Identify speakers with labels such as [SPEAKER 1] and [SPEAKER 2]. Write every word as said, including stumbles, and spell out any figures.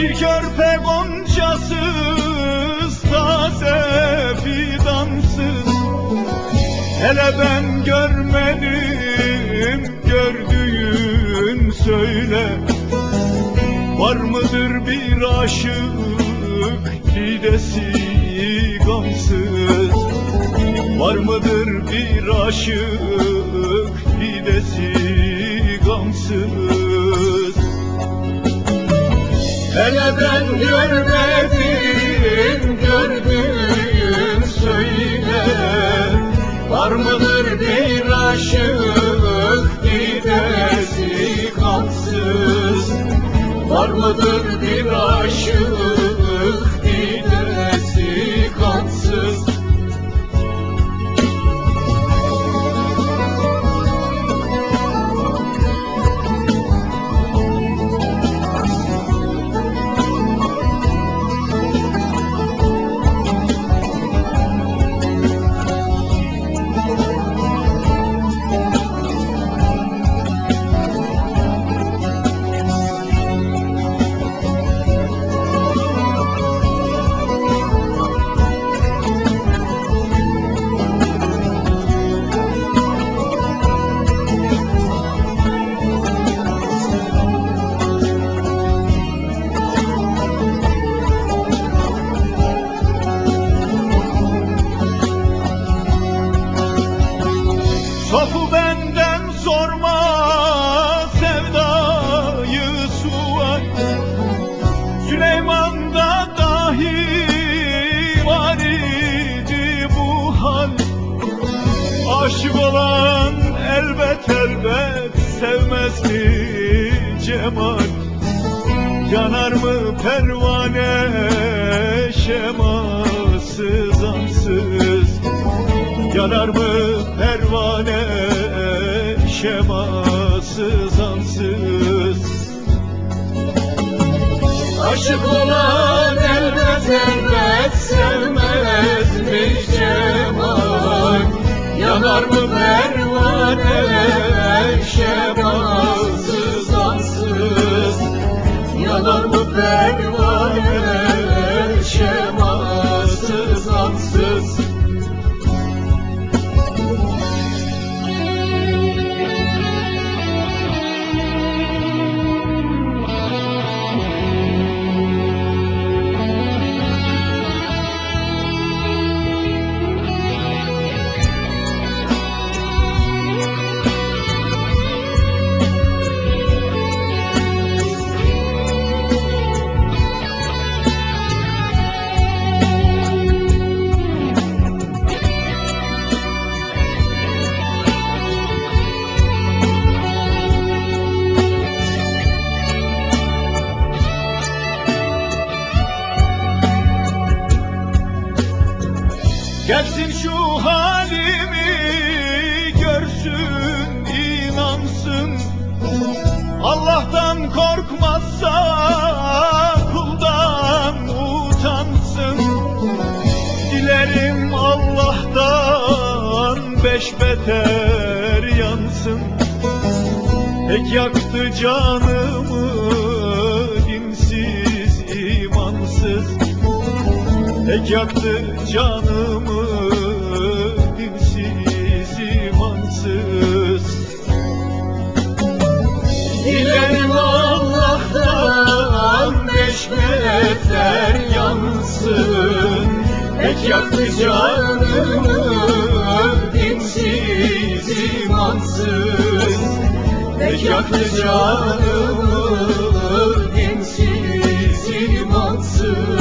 [SPEAKER 1] Bir körpe goncasız, taze fidansız. Hele ben görmedim, gördüğün söyle. Var mıdır bir aşık didesi gamsız? Var mıdır bir aşık didesi gamsız? Hele ben görmedim, gördüğün söyle. Var mıdır bir aşık didesi gamsız? Var mıdır bir aşık didesi gamsız? Sofu benden sorma sevdayı sual. Süleyman'da dahi var idi bu hal. Aşık olan elbet elbet sevmez mi cemal? Yanar mı pervane şemasız ansız? Yanar mı pervane şemasız ansız? Aşık olan elbet elbet sevmez mi cemal? Yanar mı pervane şemasız ansız? Yanar mı pervane şemasız ansız? Gelsin şu halimi görsün, inansın. Allah'tan korkmazsa kuldan utansın. Dilerim Allah'tan beş beter yansın. Pek yaktı canımı dinsiz, imansız. Pek yaktı canımı dinsiz, imansız. Dilerim Allah'tan beş beter yansın. Pek yaktı canımı dinsiz, imansız. Pek yaktı canımı dinsiz, imansız.